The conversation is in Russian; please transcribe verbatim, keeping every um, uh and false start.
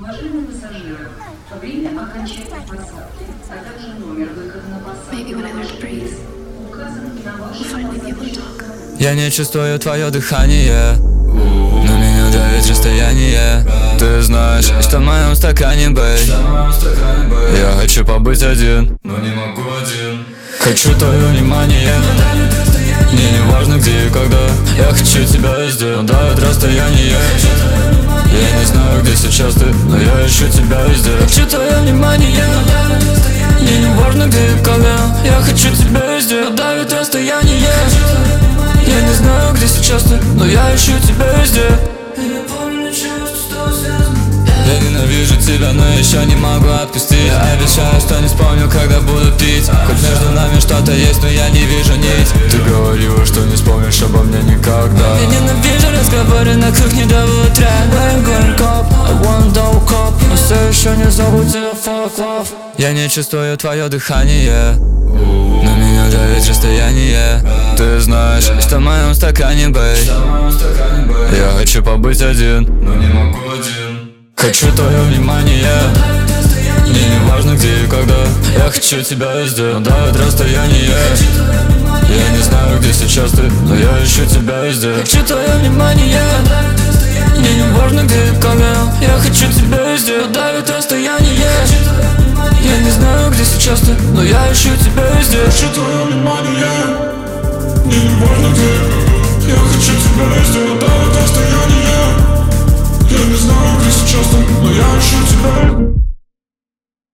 Уважаемые пассажиры, время окончания посадки, а также номер выхода на посадку указан на вашем. Я не чувствую твое дыхание, на меня давит расстояние. Ты знаешь, что в моем стакане, бэй. Я хочу побыть один, но не могу один. Хочу твое внимание, мне не важно где и когда. Я хочу тебя везде, но давит расстояние. Я не знаю, где сейчас ты, но я ищу тебя везде. Хочу твое внимание, мне не важно где и когда. Я хочу тебя везде, но давит расстояние. Я не знаю, где сейчас ты, но я ищу тебя везде. Я ненавижу тебя, но еще не могу отпустить. Я обещаю, что не вспомню, когда буду пить. Хоть между нами что-то есть, но я не вижу нить. Ты говорила, что не вспомнишь обо мне никогда. Я ненавижу разговоры на кухне до утра. I'm going cop, I want no cop. Но все еще не зовут тебя fuck love. Я не чувствую твое дыхание, на меня давит расстояние. Ты знаешь, что в моем стакане, бэй. Я хочу побыть один, но не могу один. Хочу твое внимание, мне не важно где и когда. Я хочу тебя везде, но давит расстояние. Я не знаю, где сейчас ты, но я ищу тебя везде. Хочу твое внимание, мне не важно где и когда. Я хочу тебя везде, но давит расстояние. Я не знаю, где сейчас ты, но я ищу тебя везде. Хочу твое внимание, мне не важно где и когда. Я хочу тебя везде, но давит расстояние. Я не знаю, где сейчас ты, но я ищу тебя.